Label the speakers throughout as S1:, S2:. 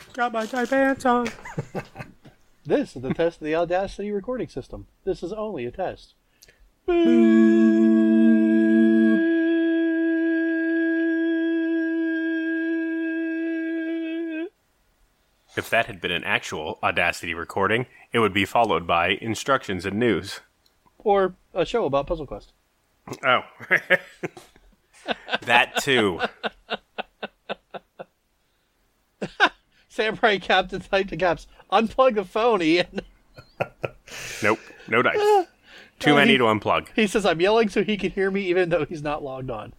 S1: Got my tight pants on.
S2: This is the test of the Audacity recording system. This is only a test.
S1: If that had been an actual Audacity recording, it would be followed by instructions and news.
S2: Or a show about Puzzle Quest.
S1: Oh. That too.
S2: Samurai Captain typed to caps. Unplug the phone, Ian.
S1: Nope. No dice. Too many to unplug.
S2: He says, I'm yelling so he can hear me even though he's not logged on.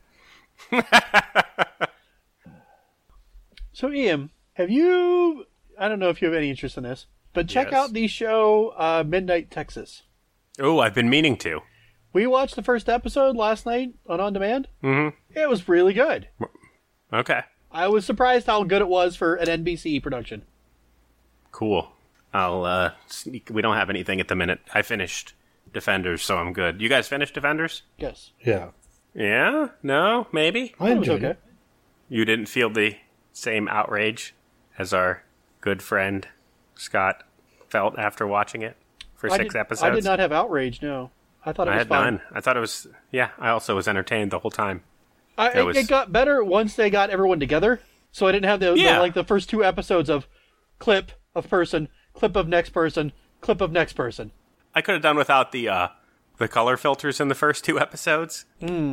S2: So, Ian, have you... I don't know if you have any interest in this, but check out the show Midnight Texas.
S1: Oh, I've been meaning to.
S2: We watched the first episode last night on Demand.
S1: Mm-hmm.
S2: It was really good.
S1: Okay.
S2: I was surprised how good it was for an NBC production.
S1: Cool. I'll sneak. We don't have anything at the minute. I finished Defenders, so I'm good. You guys finished Defenders?
S2: Yes.
S3: Yeah.
S1: Yeah? No? Maybe?
S3: I enjoyed it.
S1: You didn't feel the same outrage as our good friend Scott felt after watching it for 6 episodes?
S2: I did not have outrage, no. I thought it was
S1: had
S2: fine.
S1: none. I thought it was... Yeah, I also was entertained the whole time.
S2: It got better once they got everyone together, so I didn't have the first 2 episodes of clip of person, clip of next person, clip of next person.
S1: I could have done without the color filters in the first 2 episodes.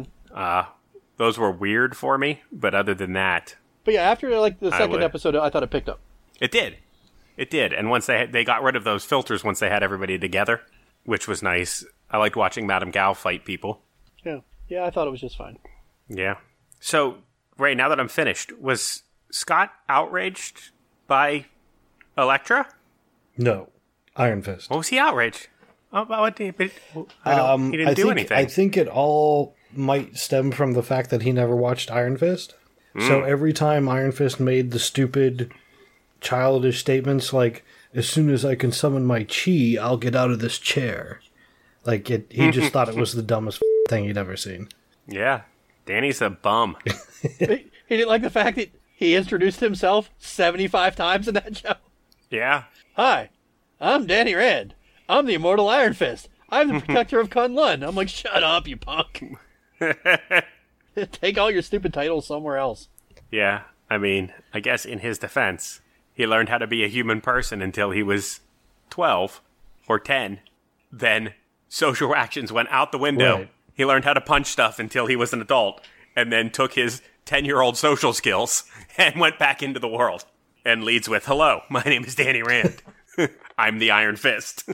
S1: Those were weird for me, but other than that...
S2: But yeah, after the second episode, I thought it picked up.
S1: It did. It did. And once they got rid of those filters once they had everybody together, which was nice. I liked watching Madame Gao fight people.
S2: Yeah. Yeah, I thought it was just fine.
S1: Yeah. So, Ray, now that I'm finished, was Scott outraged by Elektra?
S3: No. Iron Fist.
S1: What was he outraged? Oh, about what? He didn't do anything.
S3: I think it all might stem from the fact that he never watched Iron Fist. So every time Iron Fist made the stupid, childish statements like, as soon as I can summon my chi, I'll get out of this chair. He just thought it was the dumbest thing he'd ever seen.
S1: Yeah. Danny's a bum.
S2: He didn't like the fact that he introduced himself 75 times in that show.
S1: Yeah.
S2: Hi, I'm Danny Rand. I'm the immortal Iron Fist. I'm the protector of Kunlun. I'm like, shut up, you punk. Take all your stupid titles somewhere else.
S1: Yeah. I mean, I guess in his defense, he learned how to be a human person until he was 12 or 10. Then social actions went out the window.
S3: Right.
S1: He learned how to punch stuff until he was an adult, and then took his 10-year-old social skills and went back into the world. And leads with, hello, my name is Danny Rand. I'm the Iron Fist.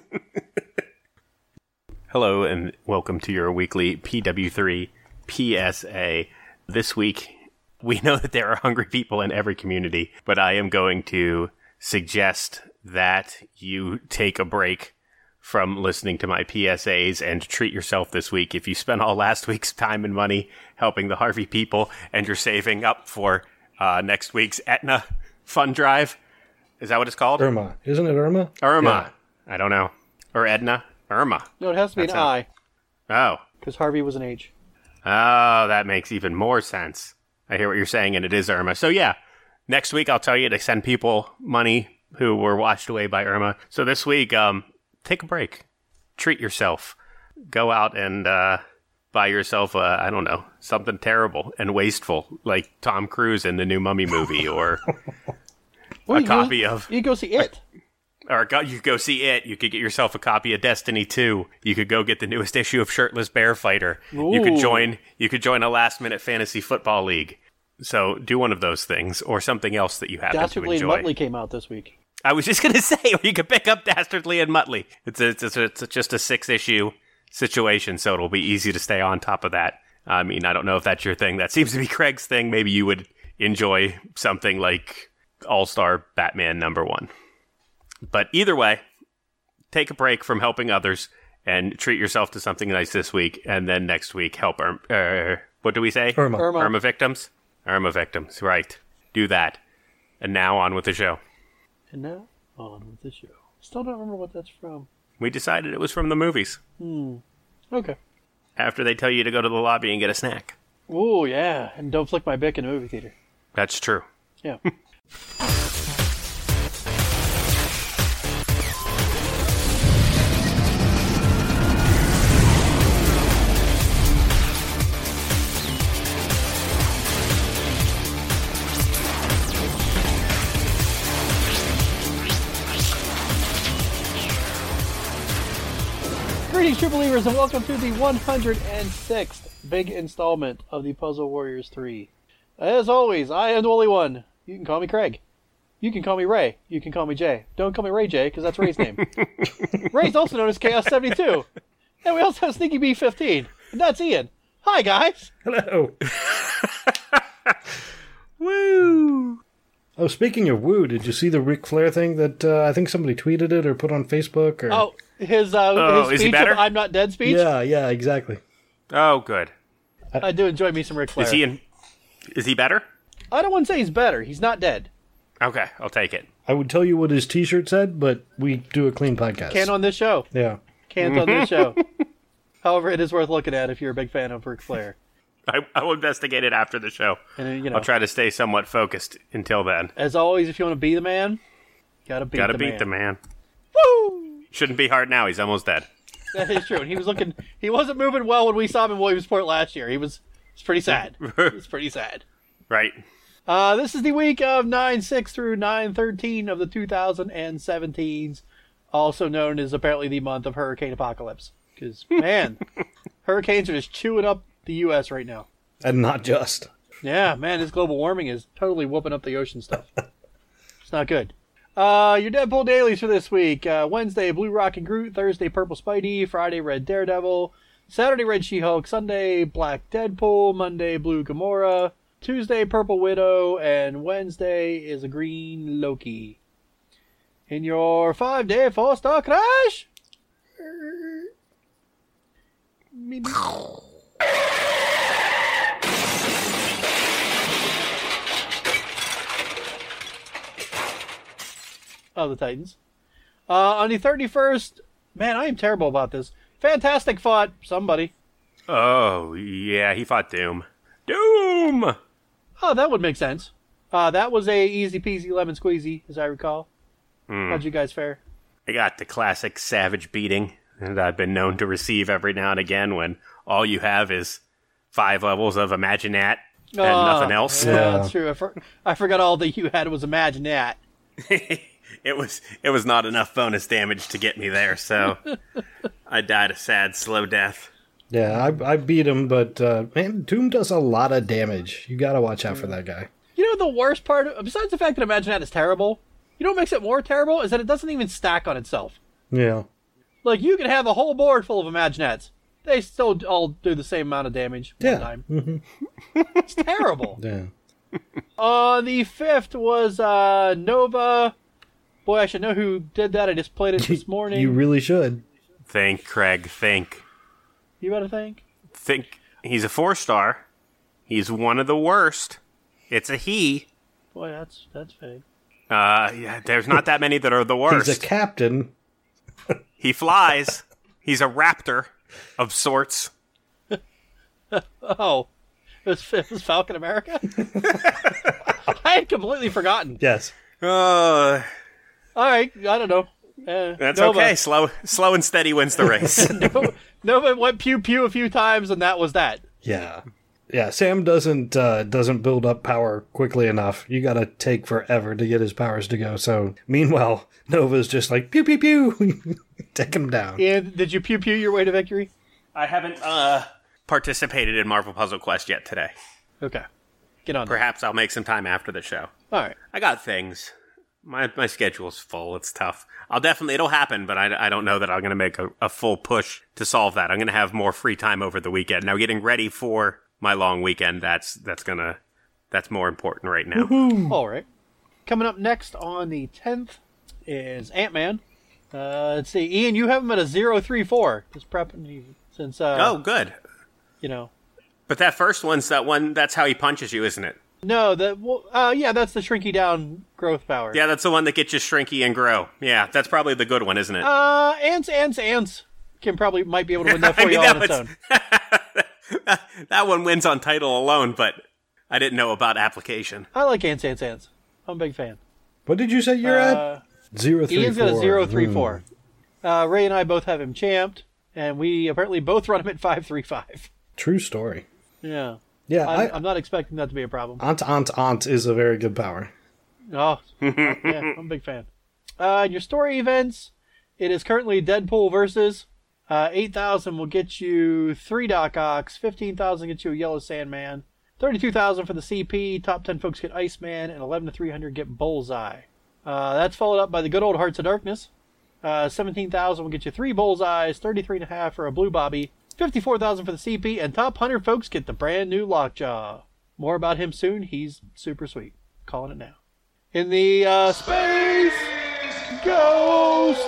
S1: Hello, and welcome to your weekly PW3 PSA. This week, we know that there are hungry people in every community, but I am going to suggest that you take a break from listening to my PSAs and treat yourself this week. If you spent all last week's time and money helping the Harvey people and you're saving up for next week's Aetna fund drive, is that what it's called?
S3: Irma. Isn't it Irma?
S1: Irma. Yeah. I don't know. Or Edna. Irma.
S2: No, it has to be an I.
S1: Oh.
S2: Because Harvey was an H.
S1: Oh, that makes even more sense. I hear what you're saying, and it is Irma. So yeah, next week I'll tell you to send people money who were washed away by Irma. So this week, take a break. Treat yourself. Go out and buy yourself, I don't know, something terrible and wasteful, like Tom Cruise in the new Mummy movie, or a copy of...
S2: You go see It.
S1: Or you could go see It. You could get yourself a copy of Destiny 2. You could go get the newest issue of Shirtless Bear Fighter.
S2: Ooh.
S1: You could join a last-minute fantasy football league. So do one of those things, or something else that you happen
S2: Dastardly
S1: to enjoy.
S2: and Muttley came out this week.
S1: I was just going to say, or you could pick up Dastardly and Muttley. It's just a 6-issue situation, so it'll be easy to stay on top of that. I mean, I don't know if that's your thing. That seems to be Craig's thing. Maybe you would enjoy something like All-Star Batman #1. But either way, take a break from helping others and treat yourself to something nice this week. And then next week, help, what do we say?
S3: Irma.
S1: Irma victims? Irma victims, right. Do that. And now on with the show.
S2: And now, on with the show. Still don't remember what that's from.
S1: We decided it was from the movies.
S2: Okay.
S1: After they tell you to go to the lobby and get a snack.
S2: Ooh, yeah. And don't flick my bick in a movie theater.
S1: That's true.
S2: Yeah. Greetings, true believers, and welcome to the 106th big installment of the Puzzle Warriors 3. As always, I am the only one. You can call me Craig. You can call me Ray. You can call me Jay. Don't call me Ray J, because that's Ray's name. Ray's also known as Chaos 72. And we also have Sneaky B 15. And that's Ian. Hi, guys.
S3: Hello.
S1: Woo!
S3: Oh, speaking of woo, did you see the Ric Flair thing that I think somebody tweeted it or put on Facebook? Or...
S2: Oh, his
S1: is he
S2: speech
S1: better?
S2: of I'm Not Dead speech?
S3: Yeah, exactly.
S1: Oh, good.
S2: I do enjoy me some Ric Flair.
S1: Is he better?
S2: I don't want to say he's better. He's not dead.
S1: Okay, I'll take it.
S3: I would tell you what his t-shirt said, but we do a clean podcast.
S2: Can't on this show.
S3: Yeah.
S2: Can't on this show. However, it is worth looking at if you're a big fan of Ric Flair.
S1: I will investigate it after the show.
S2: And
S1: I'll try to stay somewhat focused until then.
S2: As always, if you want to be the man, gotta beat
S1: the man.
S2: Woo!
S1: Shouldn't be hard now. He's almost dead.
S2: That is true. And he wasn't moving well when we saw him in Williamsport last year. It's pretty sad. It's pretty sad.
S1: Right.
S2: This is the week of 9/6 through 9/13 of the 2017s, also known as apparently the month of Hurricane Apocalypse. Because, man, hurricanes are just chewing up the U.S. right now.
S3: And not just.
S2: Yeah, man, this global warming is totally whooping up the ocean stuff. It's not good. Your Deadpool dailies for this week. Wednesday, Blue Rocket Groot. Thursday, Purple Spidey. Friday, Red Daredevil. Saturday, Red She-Hulk. Sunday, Black Deadpool. Monday, Blue Gamora. Tuesday, Purple Widow. And Wednesday is a Green Loki. In your 5-day 4-star crash... of the Titans. On the 31st, man, I am terrible about this. Fantastic fought somebody.
S1: Oh, yeah, he fought Doom. Doom!
S2: Oh, that would make sense. That was a easy peasy lemon squeezy, as I recall. How'd you guys fare?
S1: I got the classic savage beating that I've been known to receive every now and again when all you have is 5 levels of Imaginat and nothing else.
S2: Yeah, that's true. I forgot all that you had was Imaginat.
S1: It was not enough bonus damage to get me there, so I died a sad, slow death.
S3: Yeah, I beat him, but man, Doom does a lot of damage. You gotta watch out for that guy.
S2: You know the worst part, besides the fact that Imaginat is terrible, you know what makes it more terrible is that it doesn't even stack on itself.
S3: Yeah.
S2: Like, you can have a whole board full of Imaginats. They still all do the same amount of damage one time. Mm-hmm. It's terrible.
S3: Yeah.
S2: The 5th was Nova. Boy, I should know who did that. I just played it this morning.
S3: You really should.
S1: Think, Craig, think.
S2: You gotta think?
S1: Think. He's a 4-star. He's one of the worst. It's a he.
S2: Boy, that's vague.
S1: Yeah, there's not that many that are the worst.
S3: He's a captain.
S1: He flies. He's a raptor of sorts.
S2: Oh, it was Falcon America? I had completely forgotten.
S3: Yes.
S2: All right, I don't know.
S1: That's
S2: Nova.
S1: okay. Slow and steady wins the race.
S2: Nova went pew pew a few times, and that was that.
S3: Yeah. Yeah, Sam doesn't build up power quickly enough. You gotta take forever to get his powers to go. So, meanwhile, Nova's just like, pew, pew, pew, taking him down.
S2: And did you pew pew your way to victory?
S1: I haven't participated in Marvel Puzzle Quest yet today.
S2: Okay. Get on.
S1: Perhaps I'll make some time after the show.
S2: All right.
S1: I got things. My schedule's full. It's tough. It'll happen, but I don't know that I'm going to make a full push to solve that. I'm going to have more free time over the weekend. Now, getting ready for my long weekend, that's more important right now.
S3: Woo-hoo.
S2: All right. Coming up next on the 10th is Ant-Man. Let's see. Ian, you have him at a 034. Just prepping you since...
S1: oh, good.
S2: You know.
S1: But that first one's that one, that's how he punches you, isn't it?
S2: No, yeah, that's the shrinky down growth power.
S1: Yeah, that's the one that gets you shrinky and grow. Yeah, that's probably the good one, isn't it?
S2: Ants might be able to win that for you all on its own.
S1: That one wins on title alone, but I didn't know about application.
S2: I like Ants. I'm a big fan.
S3: What did you say you're at? 034.
S2: Ian's got a 034. Ray and I both have him champed, and we apparently both run him at 535.
S3: True story.
S2: Yeah.
S3: Yeah,
S2: I'm not expecting that to be a problem.
S3: Aunt is a very good power.
S2: Oh, yeah, I'm a big fan. Your story events, it is currently Deadpool versus 8,000 will get you 3 Doc Ox. 15,000 gets you a Yellow Sandman. 32,000 for the CP. Top 10 folks get Iceman, and 11 to 300 get Bullseye. That's followed up by the good old Hearts of Darkness. 17,000 will get you 3 Bullseyes. 33.5 for a Blue Bobby. 54,000 for the CP, and top 100 folks get the brand new Lockjaw. More about him soon. He's super sweet. Calling it now. In the Space Ghost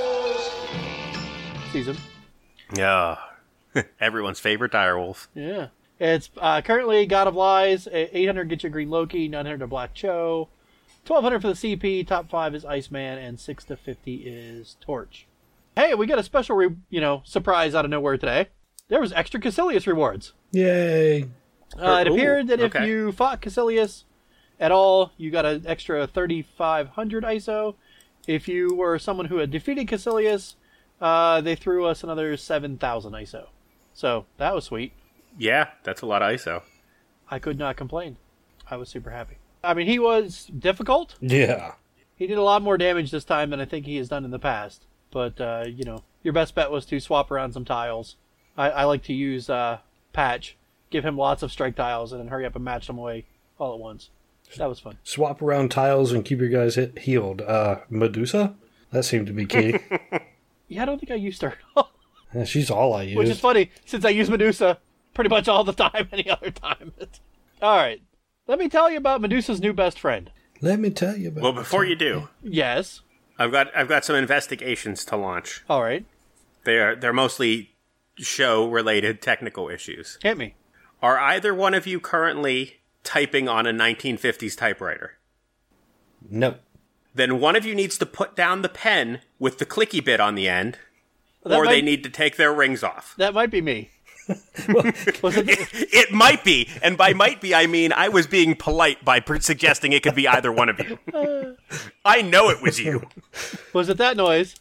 S2: season.
S1: Yeah. Everyone's favorite direwolf.
S2: Yeah. It's currently God of Lies. 800 gets you Green Loki. 900 to Black Cho. 1,200 for the CP. Top 5 is Iceman, and 6 to 50 is Torch. Hey, we got a special, surprise out of nowhere today. There was extra Caecilius rewards.
S3: Yay.
S2: It appeared that if you fought Caecilius at all, you got an extra 3,500 ISO. If you were someone who had defeated Caecilius, they threw us another 7,000 ISO. So, that was sweet.
S1: Yeah, that's a lot of ISO.
S2: I could not complain. I was super happy. I mean, he was difficult.
S3: Yeah.
S2: He did a lot more damage this time than I think he has done in the past. But, your best bet was to swap around some tiles. I like to use Patch, give him lots of strike tiles, and then hurry up and match them away all at once. That was fun.
S3: Swap around tiles and keep your guys healed. Medusa? That seemed to be key.
S2: Yeah, I don't think I used her.
S3: Yeah, she's all I use.
S2: Which is funny, since I use Medusa pretty much all the time, any other time. All right. Let me tell you about Medusa's new best friend.
S3: Let me tell you about
S1: Well, before you do,
S2: Yes.
S1: I've got some investigations to launch.
S2: All right.
S1: They're mostly show-related technical issues.
S2: Hit me.
S1: Are either one of you currently typing on a 1950s typewriter?
S3: No.
S1: Then one of you needs to put down the pen with the clicky bit on the end,
S2: That
S1: or
S2: might-
S1: they need to take their rings off.
S2: That might be me. Was it,
S1: It might be, and by might be, I mean I was being polite by suggesting it could be either one of you. I know it was you.
S2: was it that noise?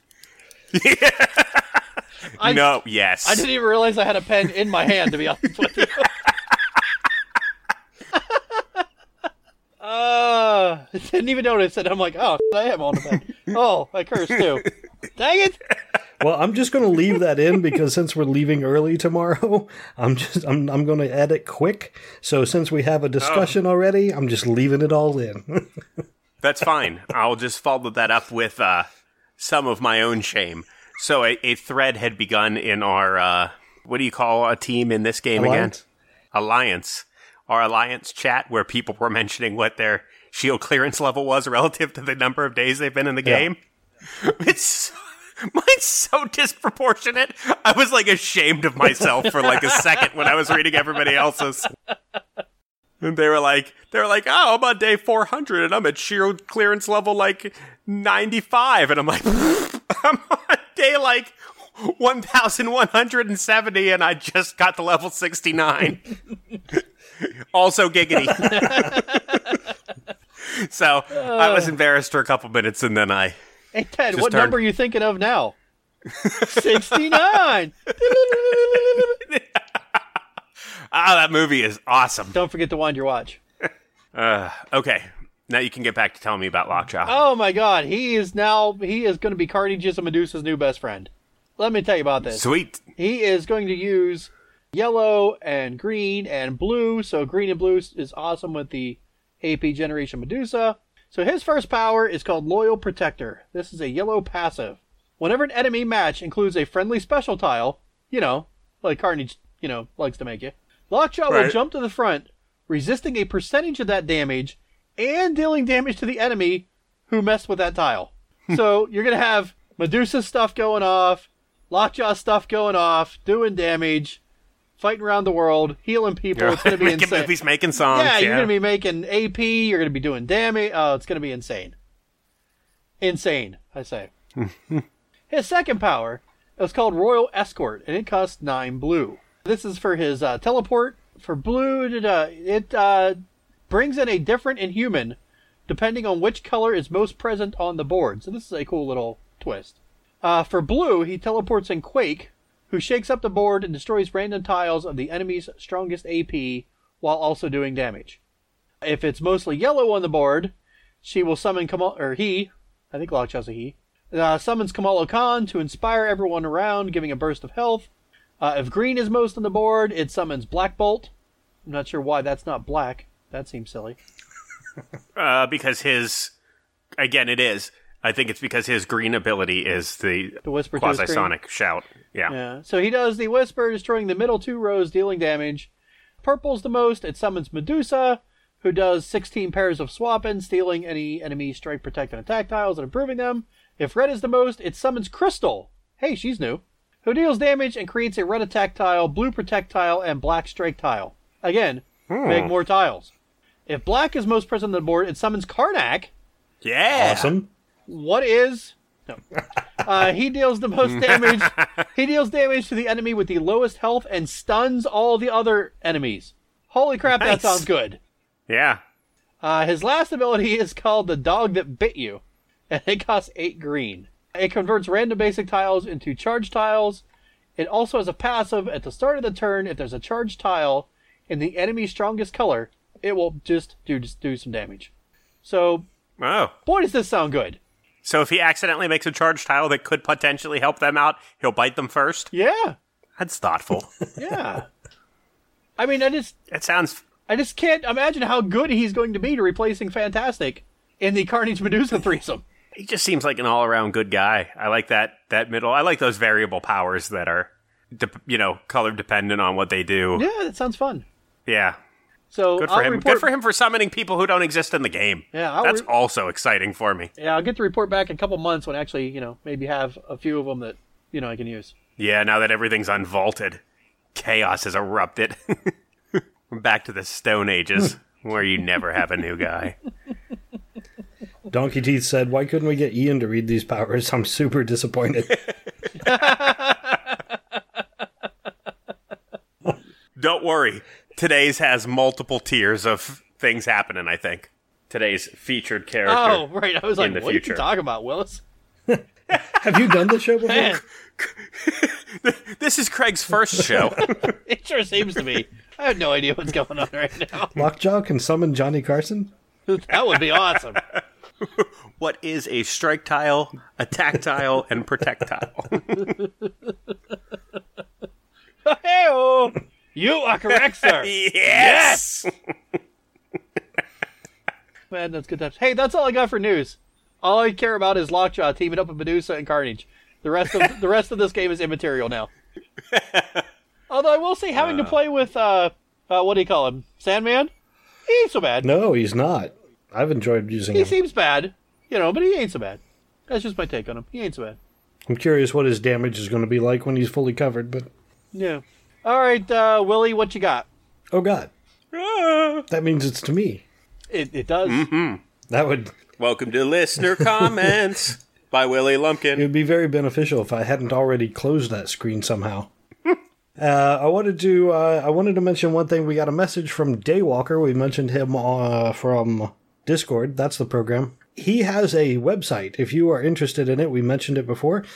S1: Yes.
S2: I didn't even realize I had a pen in my hand, to be honest with you. Didn't even notice it. I'm like, oh, I am on the pen. Oh, I cursed too. Dang it!
S3: Well, I'm just going to leave that in because since we're leaving early tomorrow, I'm going to edit quick. So since we have a discussion already, I'm just leaving it all in.
S1: That's fine. I'll just follow that up with some of my own shame. So a thread had begun in our, what do you call a team in this game
S3: Alliance?
S1: again? Alliance. Our Alliance chat where people were mentioning what their shield clearance level was relative to the number of days they've been in the game. Mine's so disproportionate. I was like ashamed of myself for like a second when I was reading everybody else's. And they were like, oh, I'm on day 400 and I'm at shield clearance level like 95. And I'm like, I'm on day like 1,170 and I just got to level 69. Also giggity. So I was embarrassed for a couple minutes and then I...
S2: Hey, Ted,
S1: Just
S2: what
S1: turned-
S2: number are you thinking of now? 69!
S1: that movie is awesome.
S2: Don't forget to wind your watch.
S1: Okay, now you can get back to telling me about Lockjaw.
S2: Oh my god, he is going to be Carnage's and Medusa's new best friend. Let me tell you about this.
S1: Sweet.
S2: He is going to use yellow and green and blue, so green and blue is awesome with the AP Generation Medusa. So his first power is called Loyal Protector. This is a yellow passive. Whenever an enemy match includes a friendly special tile, like Carnage, likes to make you, Lockjaw will
S1: Right.
S2: jump to the front, resisting a percentage of that damage and dealing damage to the enemy who messed with that tile. So you're going to have Medusa stuff going off, Lockjaw stuff going off, doing damage, fighting around the world, healing people. It's going to be
S1: Making
S2: insane.
S1: movies, making songs.
S2: Yeah, you're going to be making AP, you're going to be doing damage. Oh, it's going to be insane. Insane, I say. His second power is called Royal Escort, and it costs 9 blue. This is for his teleport. For blue, it brings in a different Inhuman depending on which color is most present on the board. So this is a cool little twist. For blue, he teleports in Quake, who shakes up the board and destroys random tiles of the enemy's strongest AP while also doing damage. If it's mostly yellow on the board, she will summon he, I think Lockjaw's a he, Summons Kamala Khan to inspire everyone around, giving a burst of health. If green is most on the board, it summons Black Bolt. I'm not sure why that's not black. That seems silly.
S1: Because again, it is. I think it's because his green ability is the
S2: whisper
S1: quasi-sonic shout.
S2: Yeah. So he does the Whisper, destroying the middle 2 rows, dealing damage. Purple's the most. It summons Medusa, who does 16 pairs of swap-in, stealing any enemy strike, protect, and attack tiles and improving them. If red is the most, it summons Crystal. Hey, she's new. Who deals damage and creates a red attack tile, blue protect tile, and black strike tile. Again, make more tiles. If black is most present on the board, it summons Karnak.
S1: Yeah.
S3: Awesome.
S2: What is... No. He deals the most damage. He deals damage to the enemy with the lowest health and stuns all the other enemies. Holy crap,
S1: Nice.
S2: that sounds good.
S1: Yeah.
S2: His last ability is called the Dog That Bit You, and it costs 8 green. It converts random basic tiles into charge tiles. It also has a passive. At the start of the turn, if there's a charged tile in the enemy's strongest color, it will just do some damage. So,
S1: Oh.
S2: boy, does this sound good.
S1: So if he accidentally makes a charge tile that could potentially help them out, he'll bite them first?
S2: Yeah,
S1: That's thoughtful.
S2: yeah. I mean, I
S1: It
S2: just can't imagine how good he's going to be to replacing Fantastic in the Carnage Medusa threesome.
S1: he just seems like an all-around good guy. I like that middle. I like those variable powers that are, color dependent on what they do.
S2: Yeah, that sounds fun.
S1: Yeah.
S2: So
S1: Good for him. Good for him for summoning people who don't exist in the game.
S2: Yeah,
S1: That's also exciting for me.
S2: Yeah, I'll get the report back in a couple months when I actually, maybe have a few of them that, I can use.
S1: Yeah, now that everything's unvaulted, chaos has erupted. We're back to the Stone Ages, where you never have a new guy.
S3: Donkey Teeth said, "Why couldn't we get Ian to read these powers? I'm super disappointed."
S1: Don't worry. Today's has multiple tiers of things happening, I think. Today's featured character.
S2: Oh, right. I was like,
S1: the
S2: what
S1: future.
S2: are you talking about, Willis?
S3: Have you done the show before?
S2: Man,
S1: This is Craig's first show.
S2: it sure seems to be. I have no idea what's going on right now.
S3: Lockjaw can summon Johnny Carson?
S2: That would be awesome.
S1: What is a strike tile, attack tile, and protect tile?
S2: Hey-oh! You are correct, sir.
S1: Yes!
S2: Man, that's good times. Hey, that's all I got for news. All I care about is Lockjaw teaming up with Medusa and Carnage. The rest of this game is immaterial now. Although I will say, having to play with what do you call him, Sandman? He ain't so bad.
S3: No, he's not. I've enjoyed using
S2: He
S3: him.
S2: seems bad, but he ain't so bad. That's just my take on him. He ain't so bad.
S3: I'm curious what his damage is going to be like when he's fully covered, but...
S2: Yeah. All right, Willie, what you got?
S3: Oh, God. That means it's to me.
S2: It does.
S1: Mm-hmm.
S3: That would...
S1: Welcome to Listener Comments by Willie
S3: It
S1: Lumpkin.
S3: would be very beneficial if I hadn't already closed that screen somehow. I wanted to mention one thing. We got a message from Daywalker. We mentioned him from Discord. That's the program. He has a website. If you are interested in it, we mentioned it before.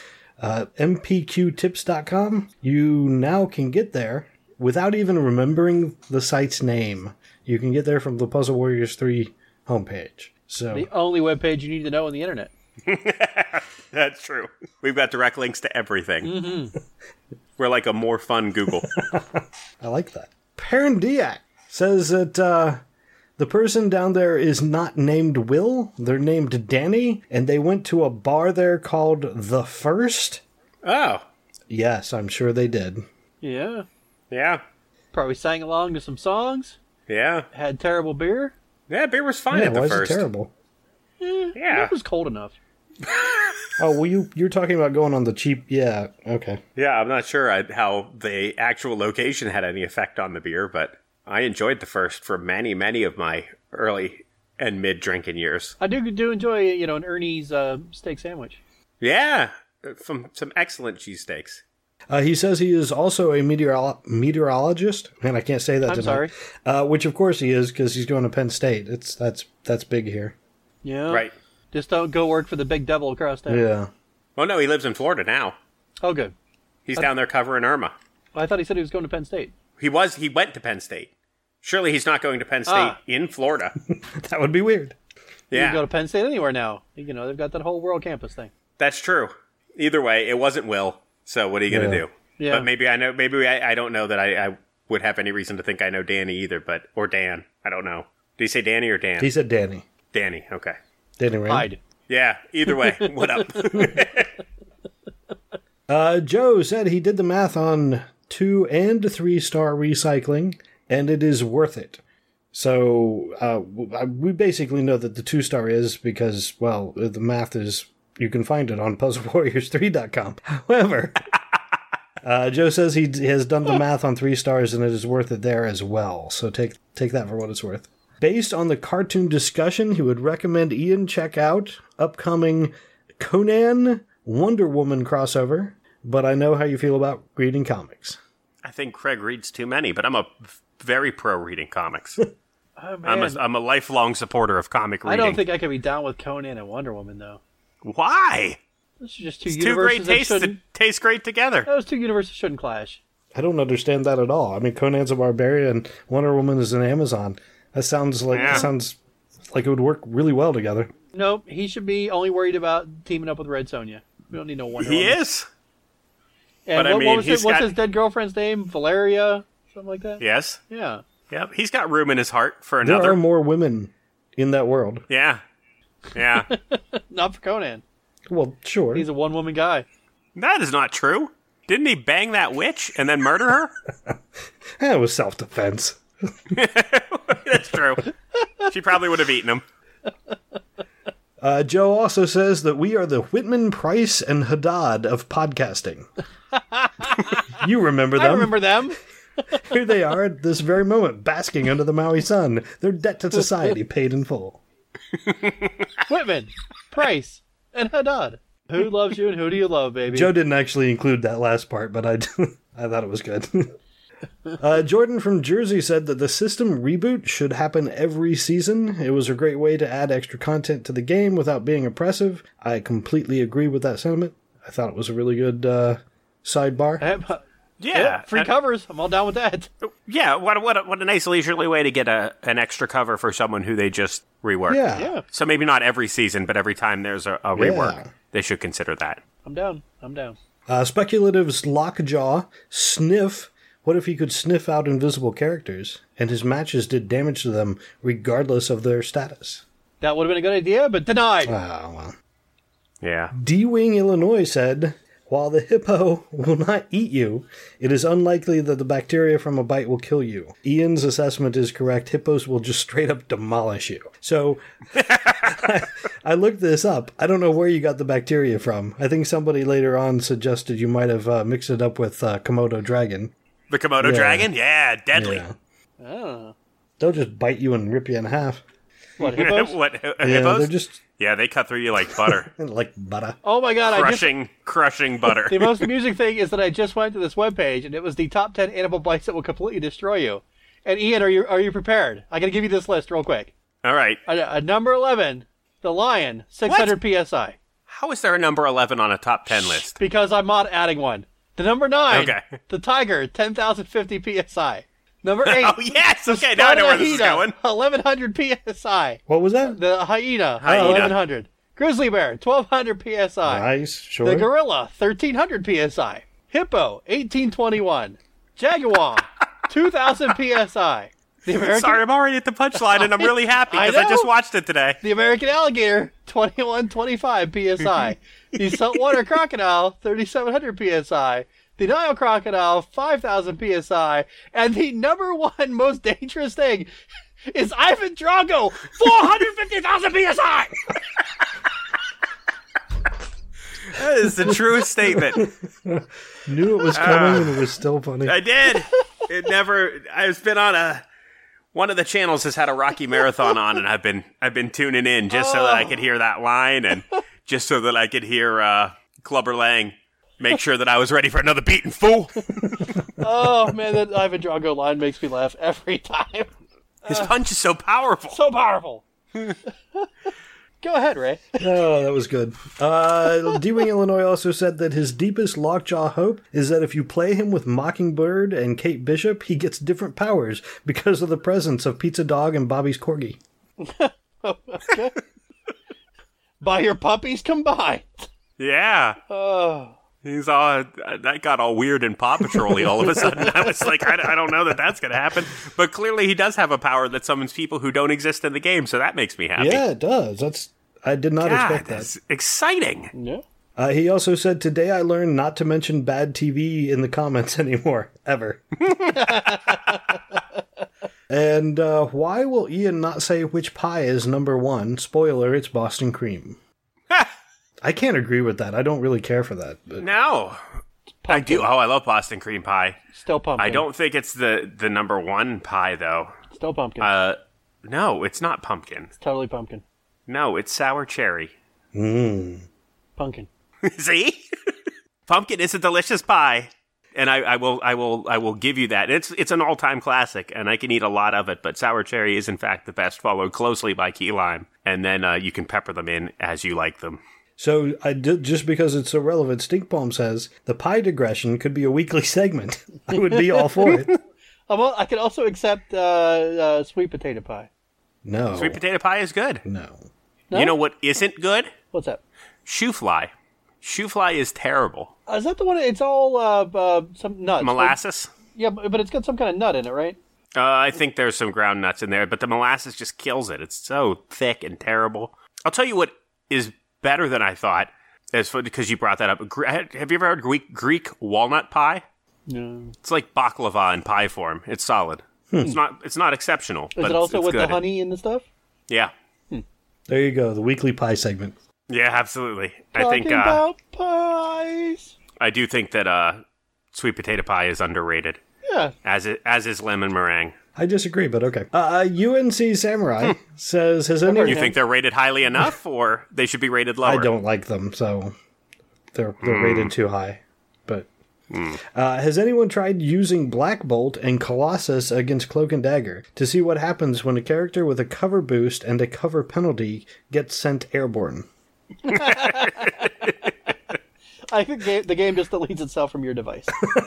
S3: mpqtips.com. You now can get there without even remembering the site's name. You can get there from the Puzzle Warriors 3 homepage. So
S2: The only webpage you need to know on the internet.
S1: That's true. We've got direct links to everything. Mm-hmm. We're like a more fun Google.
S3: I like that. Parandiac says that the person down there is not named Will. They're named Danny, and they went to a bar there called The First.
S1: Oh.
S3: Yes, I'm sure they did.
S2: Yeah.
S1: Yeah.
S2: Probably sang along to some songs.
S1: Yeah.
S2: Had terrible beer.
S1: Yeah, beer was fine
S3: Yeah,
S1: at the
S3: why is
S1: first.
S3: it terrible?
S1: Yeah.
S2: It was cold enough.
S3: Oh, well, you're talking about going on the cheap... Yeah, okay.
S1: Yeah, I'm not sure how the actual location had any effect on the beer, but I enjoyed the first for many, many of my early and mid-drinking years.
S2: I do enjoy, an Ernie's steak sandwich.
S1: Yeah, some excellent cheesesteaks.
S3: He says he is also a meteorologist, and I can't say that
S2: I'm
S3: tonight.
S2: sorry.
S3: Which, of course, he is, because he's going to Penn State. That's big here.
S2: Yeah.
S1: Right.
S2: Just don't go work for the big devil across town.
S3: Yeah.
S1: Well, no, he lives in Florida now.
S2: Oh, good.
S1: He's down there covering Irma.
S2: Well, I thought he said he was going to Penn State.
S1: He went to Penn State. Surely he's not going to Penn State in Florida.
S3: That would be weird.
S2: You
S1: Yeah.
S2: can go to Penn State anywhere now. They've got that whole world campus thing.
S1: That's true. Either way, it wasn't Will. So what are you going to do?
S2: Yeah.
S1: But maybe I know. Maybe I don't know that I would have any reason to think I know Danny either. Or Dan. I don't know. Did he say Danny or Dan?
S3: He said Danny.
S1: Danny. Okay.
S3: Danny Rand.
S2: Hide.
S1: Yeah. Either way. What up?
S3: Joe said he did the math on 2 and 3-star recycling, and it is worth it. So we basically know that the 2-star is because, well, the math is, you can find it on puzzlewarriors3.com. However, Joe says he has done the math on 3 stars and it is worth it there as well. So take that for what it's worth. Based on the cartoon discussion, he would recommend Ian check out upcoming Conan Wonder Woman crossover, but I know how you feel about reading comics.
S1: I think Craig reads too many, but I'm a very pro reading comics.
S2: Oh, man.
S1: I'm a lifelong supporter of comic reading.
S2: I don't think I could be down with Conan and Wonder Woman, though.
S1: Why?
S2: Those are just two
S1: It's two great
S2: universes that
S1: tastes that
S2: shouldn't...
S1: taste great together.
S2: Those two universes shouldn't clash.
S3: I don't understand that at all. I mean, Conan's a barbarian, Wonder Woman is an Amazon. That sounds like it would work really well together.
S2: Nope, he should be only worried about teaming up with Red Sonja. We don't need no Wonder
S1: He
S2: Woman.
S1: is.
S2: And
S1: But,
S2: what's his dead girlfriend's name? Valeria? Something like that?
S1: Yes.
S2: Yeah.
S1: Yep. He's got room in his heart for
S3: There
S1: another.
S3: are more women in that world.
S1: Yeah. Yeah.
S2: Not for Conan.
S3: Well, sure.
S2: He's a one-woman guy.
S1: That is not true. Didn't he bang that witch and then murder her?
S3: It was self-defense.
S1: That's true. She probably would have eaten him.
S3: Joe also says that we are the Whitman, Price, and Haddad of podcasting. You remember them.
S2: I remember them.
S3: Here they are at this very moment, basking under the Maui sun. Their debt to society paid in full.
S2: Whitman, Price, and Haddad. Who loves you and who do you love, baby?
S3: Joe didn't actually include that last part, but I thought it was good. Jordan from Jersey said that the system reboot should happen every season. It was a great way to add extra content to the game without being oppressive. I completely agree with that sentiment. I thought it was a really good sidebar.
S1: Yeah.
S2: Free covers. I'm all down with that.
S1: Yeah. What a nice leisurely way to get an extra cover for someone who they just rework.
S2: Yeah.
S1: So maybe not every season, but every time there's a rework, they should consider that.
S2: I'm down.
S3: Speculatives Lockjaw, Sniff. What if he could sniff out invisible characters, and his matches did damage to them regardless of their status?
S2: That would have been a good idea, but denied.
S3: Ah, well.
S1: Yeah.
S3: D-Wing Illinois said, while the hippo will not eat you, it is unlikely that the bacteria from a bite will kill you. Ian's assessment is correct. Hippos will just straight up demolish you. So, I looked this up. I don't know where you got the bacteria from. I think somebody later on suggested you might have mixed it up with Komodo dragon.
S1: The Komodo dragon? Yeah, deadly.
S3: Yeah.
S2: Oh.
S3: They'll just bite you and rip you in half.
S2: What, hippos?
S3: Yeah,
S1: Hippos?
S3: they're just
S1: Yeah, they cut through you like butter.
S3: like butter.
S2: Oh my god,
S1: Crushing butter.
S2: The most amusing thing is that I just went to this webpage and it was the top 10 animal bites that will completely destroy you. And Ian, are you prepared? I gotta give you this list real quick.
S1: All right.
S2: Number 11, the lion, 600 psi.
S1: How is there a number 11 on a top 10 list?
S2: Because I'm not adding one. The number 9,
S1: Okay.
S2: the tiger, 10,050 psi. Number 8,
S1: Oh, yes! Okay, now I know where this is going.
S2: 1,100 psi.
S3: What was that?
S2: The hyena,
S1: Hyena.
S2: 1,100. Grizzly bear, 1,200 psi.
S3: Nice, sure.
S2: The gorilla, 1,300 psi. Hippo, 1,821. Jaguar, 2,000 psi. The American,
S1: Sorry, I'm already at the punchline, and I'm really happy because I
S2: know.
S1: just watched it today.
S2: the American alligator, 2,125 psi. The saltwater crocodile, 3,700 psi. The Nile crocodile, 5,000 psi. And the number one most dangerous thing is Ivan Drago, 450,000 psi.
S1: That is the truest statement.
S3: Knew it was coming and it was still funny.
S1: I did. I've been on one of the channels has had a Rocky Marathon on, and I've been tuning in just so that I could hear that line and just so that I could hear Clubber Lang make sure that I was ready for another beating fool.
S2: Oh, man, that Ivan Drago line makes me laugh every time.
S1: His punch is so powerful.
S2: So powerful. Go ahead, Ray.
S3: Oh, that was good. D-Wing Illinois also said that his deepest Lockjaw hope is that if you play him with Mockingbird and Kate Bishop, he gets different powers because of the presence of Pizza Dog and Bobby's Corgi.
S2: Okay. By your puppies combined.
S1: Yeah.
S2: Oh.
S1: He's all that got all weird and Paw Patrol-y all of a sudden. I was like, I don't know that that's going to happen. But clearly he does have a power that summons people who don't exist in the game, so that makes me happy.
S3: Yeah, it does. I did not expect that.
S1: That's exciting.
S2: Yeah.
S3: He also said, today I learned not to mention bad TV in the comments anymore, ever. And why will Ian not say which pie is number one? Spoiler, it's Boston cream. I can't agree with that. I don't really care for that. But.
S1: No. I do. Oh, I love Boston cream pie.
S2: Still pumpkin.
S1: I don't think it's the number one pie, though.
S2: Still pumpkin.
S1: No, it's not pumpkin.
S2: It's totally pumpkin.
S1: No, it's sour cherry.
S2: Pumpkin.
S1: See? Pumpkin is a delicious pie. And I will give you that. It's an all-time classic, and I can eat a lot of it, but sour cherry is, in fact, the best, followed closely by key lime. And then you can pepper them in as you like them.
S3: So, just because it's so relevant, Stink Palm says, the pie digression could be a weekly segment. I would be all for it.
S2: I could also accept sweet potato pie.
S3: No.
S1: Sweet potato pie is good.
S3: No.
S2: No?
S1: You know what isn't good?
S2: What's that?
S1: Shoe fly. Shoe fly is terrible.
S2: Is that the one? It's all some nuts.
S1: Molasses?
S2: Yeah, but it's got some kind of nut in it, right?
S1: I think there's some ground nuts in there, but the molasses just kills it. It's so thick and terrible. I'll tell you what is better than I thought, because you brought that up. Have you ever heard Greek walnut pie?
S2: No.
S1: It's like baklava in pie form. It's solid. It's not exceptional.
S2: Is
S1: but
S2: it also
S1: it's
S2: with
S1: good.
S2: the honey and the stuff?
S1: Yeah.
S3: There you go, the weekly pie segment.
S1: Yeah, absolutely.
S2: Talking about pies.
S1: I do think that sweet potato pie is underrated.
S2: Yeah.
S1: As is lemon meringue.
S3: I disagree, but okay. UNC Samurai says, has anyone...
S1: You think they're rated highly enough, or they should be rated lower?
S3: I don't like them, so they're rated too high. But has anyone tried using Black Bolt and Colossus against Cloak and Dagger to see what happens when a character with a cover boost and a cover penalty gets sent airborne?
S2: I think the game just deletes itself from your device.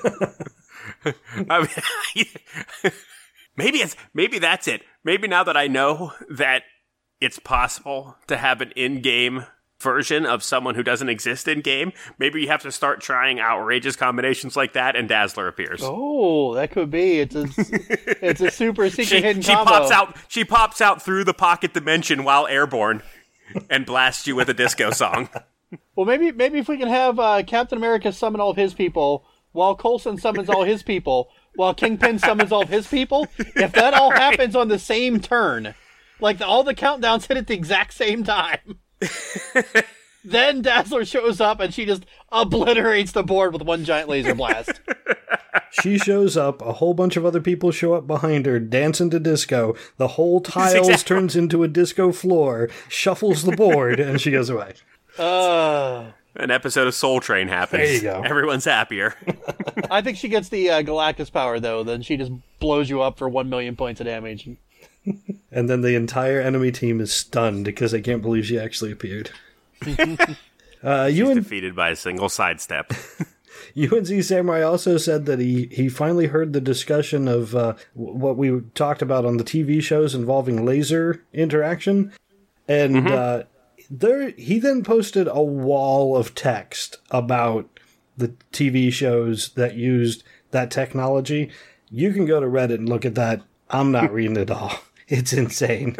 S1: I mean, maybe that's it. Maybe now that I know that it's possible to have an in-game version of someone who doesn't exist in-game, maybe you have to start trying outrageous combinations like that, and Dazzler appears.
S2: Oh, that could be. It's a super secret hidden combo.
S1: She pops out through the pocket dimension while airborne and blasts you with a disco song.
S2: Well, maybe if we can have Captain America summon all of his people, while Coulson summons all his people, while Kingpin summons all of his people, if that all happens on the same turn, like all the countdowns hit at the exact same time, then Dazzler shows up and she just obliterates the board with one giant laser blast.
S3: She shows up, a whole bunch of other people show up behind her, dancing to disco, the whole tiles turns into a disco floor, shuffles the board, and she goes away.
S1: An episode of Soul Train happens.
S3: There you go.
S1: Everyone's happier.
S2: I think she gets the Galactus power, though. Then she just blows you up for 1 million points of damage.
S3: And then the entire enemy team is stunned because they can't believe she actually appeared.
S1: She's defeated by a single sidestep.
S3: UNC Samurai also said that he finally heard the discussion of what we talked about on the TV shows involving laser interaction. And he then posted a wall of text about the TV shows that used that technology. You can go to Reddit and look at that. I'm not reading it all. It's insane.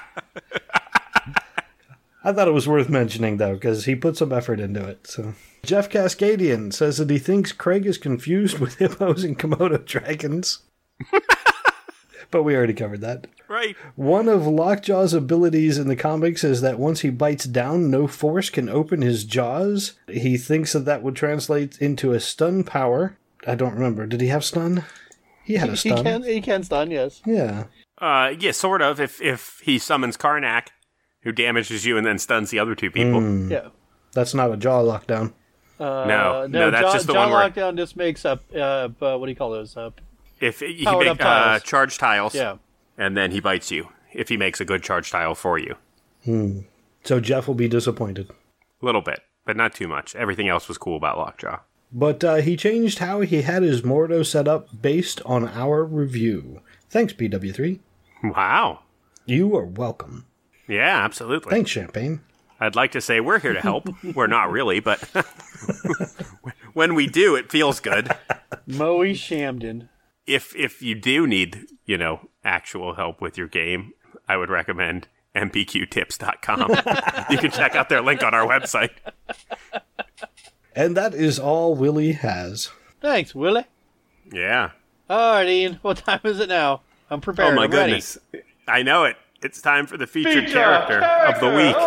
S3: I thought it was worth mentioning, though, because he put some effort into it. So Jeff Cascadian says that he thinks Craig is confused with hippos and Komodo dragons. But we already covered that.
S1: Right.
S3: One of Lockjaw's abilities in the comics is that once he bites down, no force can open his jaws. He thinks that would translate into a stun power. I don't remember. Did he have stun? He had a stun.
S2: He can stun, yes.
S3: Yeah.
S1: Yeah, sort of. If he summons Karnak, who damages you and then stuns the other two people.
S2: Yeah.
S3: That's not a jaw lockdown.
S1: No, that's just the
S2: jaw
S1: one where...
S2: lockdown just makes up, what do you call those?
S1: If he
S2: Powered
S1: makes
S2: up tiles.
S1: charge tiles,
S2: Yeah.
S1: and then he bites you, if he makes a good charge tile for you.
S3: So Jeff will be disappointed.
S1: A little bit, but not too much. Everything else was cool about Lockjaw.
S3: But he changed how he had his Mordo set up based on our review. Thanks, PW3.
S1: Wow.
S3: You are welcome.
S1: Yeah, absolutely.
S3: Thanks, Champagne.
S1: I'd like to say we're here to help. We're not really, but when we do, it feels good.
S2: Moe Shamden.
S1: If you do need, actual help with your game, I would recommend mpqtips.com. You can check out their link on our website.
S3: And that is all Willie has.
S2: Thanks, Willie.
S1: Yeah.
S2: All right, Ian. What time is it now? I'm prepared.
S1: Oh, my
S2: I'm ready.
S1: goodness. I know it. It's time for the featured character of the week.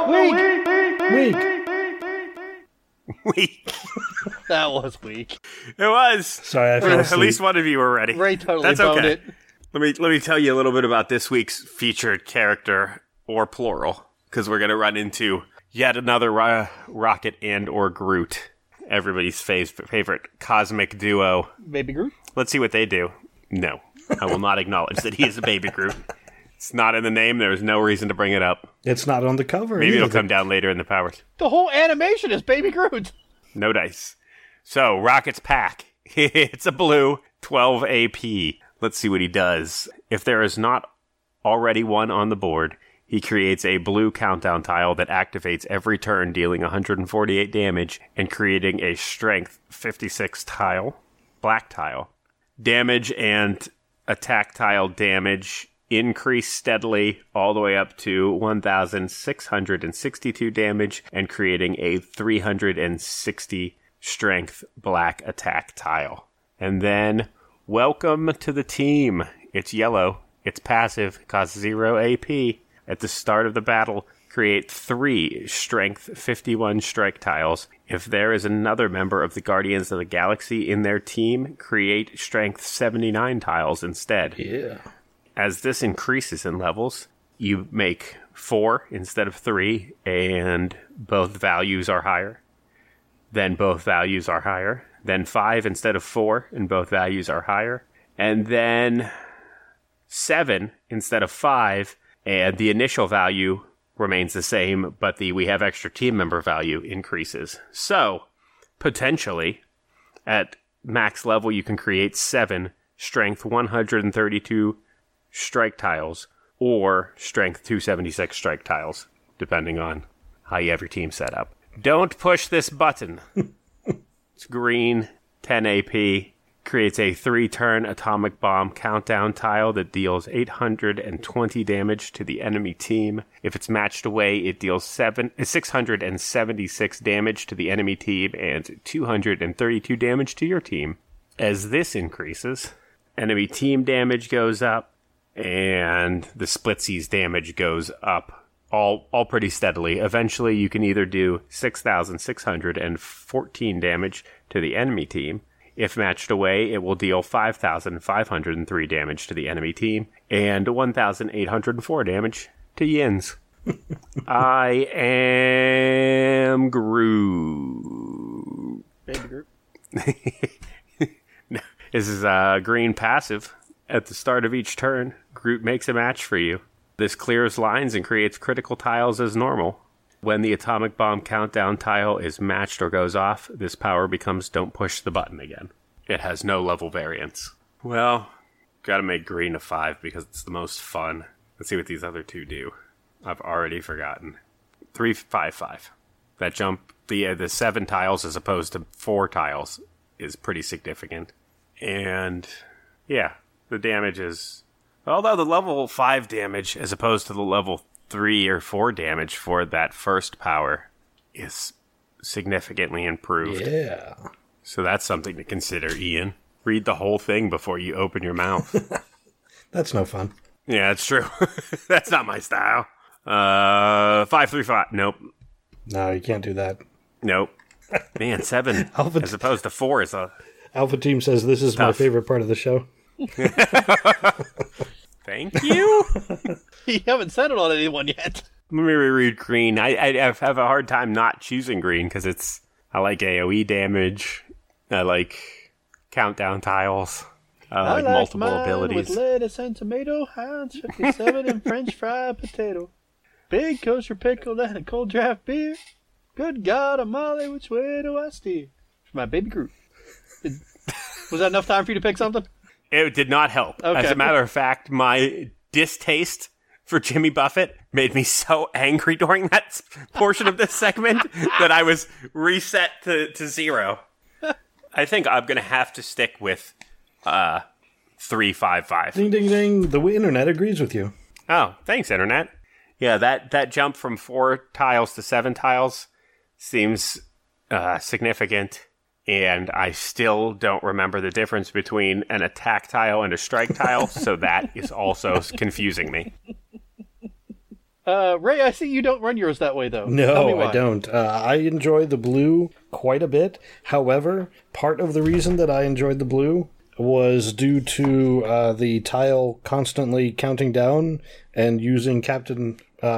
S1: Week.
S2: That was weak.
S1: It was.
S3: Sorry, I fell asleep.
S1: At least one of you were ready.
S2: Ray totally
S1: That's
S2: boned
S1: okay.
S2: it.
S1: Let me tell you a little bit about this week's featured character, or plural, because we're going to run into yet another Rocket and or Groot, everybody's favorite cosmic duo.
S2: Baby Groot?
S1: Let's see what they do. No, I will not acknowledge that he is a Baby Groot. It's not in the name. There's no reason to bring it up.
S3: It's not on the cover.
S1: Maybe
S3: either.
S1: it'll come down later in the powers.
S2: The whole animation is Baby Groot.
S1: No dice. So, Rocket's pack. It's a blue 12 AP. Let's see what he does. If there is not already one on the board, he creates a blue countdown tile that activates every turn, dealing 148 damage and creating a strength 56 tile, black tile. Damage and attack tile damage increase steadily all the way up to 1,662 damage and creating a 360 strength black attack tile. And then, welcome to the team. It's yellow. It's passive. Costs 0 AP. At the start of the battle, create 3 strength 51 strike tiles. If there is another member of the Guardians of the Galaxy in their team, create strength 79 tiles instead.
S3: Yeah.
S1: As this increases in levels, you make 4 instead of 3, and both values are higher. Then both values are higher. Then 5 instead of 4, and both values are higher. And then 7 instead of 5, and the initial value remains the same, but the we have extra team member value increases. So, potentially, at max level, you can create 7 strength 132 strike tiles, or strength 276 strike tiles, depending on how you have your team set up. Don't push this button. It's green, 10 AP, creates a 3-turn atomic bomb countdown tile that deals 820 damage to the enemy team. If it's matched away, it deals 676 damage to the enemy team and 232 damage to your team. As this increases, enemy team damage goes up, and the splitsies damage goes up, all pretty steadily. Eventually, you can either do 6,614 damage to the enemy team. If matched away, it will deal 5,503 damage to the enemy team, and 1,804 damage to Yins. I am Groot.
S2: Baby Groot.
S1: This is a green passive. At the start of each turn, Groot makes a match for you. This clears lines and creates critical tiles as normal. When the atomic bomb countdown tile is matched or goes off, this power becomes don't push the button again. It has no level variance. Well, gotta make green a 5 because it's the most fun. Let's see what these other two do. I've already forgotten. 3, 5, 5. That jump, the 7 tiles as opposed to 4 tiles is pretty significant. And, yeah. The damage is... Although the level 5 damage, as opposed to the level 3 or 4 damage for that first power, is significantly improved.
S3: Yeah.
S1: So that's something to consider, Ian. Read the whole thing before you open your mouth.
S3: That's no fun.
S1: Yeah, that's true. That's not my style. 5, 3, 5. Nope.
S3: No, you can't do that.
S1: Nope. Man, 7 as opposed to 4 is a...
S3: Alpha Team says this is my favorite part of the show.
S1: Thank you.
S2: You haven't settled on anyone yet.
S1: Let me reread green. I have a hard time not choosing green because I like AoE damage. I like countdown tiles. I like multiple
S2: mine
S1: abilities.
S2: With lettuce and tomato, Heinz 57 and French fried potato. Big kosher pickle and a cold draft beer. Good God, Molly, which way do I steer? For my baby Groot. Was that enough time for you to pick something?
S1: It did not help.
S2: Okay.
S1: As a matter of fact, my distaste for Jimmy Buffett made me so angry during that portion of this segment that I was reset to 0. I think I'm going to have to stick with 355.
S3: Ding, ding, ding. The internet agrees with you.
S1: Oh, thanks, Internet. Yeah, that jump from 4 tiles to 7 tiles seems significant, and I still don't remember the difference between an attack tile and a strike tile, so that is also confusing me.
S2: Ray, I see you don't run yours that way, though. Tell me
S3: No,
S2: why.
S3: I don't. I enjoy the blue quite a bit. However, part of the reason that I enjoyed the blue was due to the tile constantly counting down and using Captain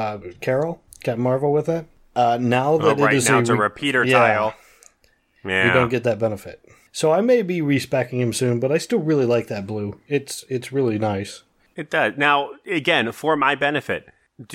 S3: Marvel with that. Now that
S1: Right
S3: it is
S1: now it's a repeater tile. Yeah.
S3: you don't get that benefit. So I may be respecking him soon, but I still really like that blue. It's really nice.
S1: It does. Now, again, for my benefit,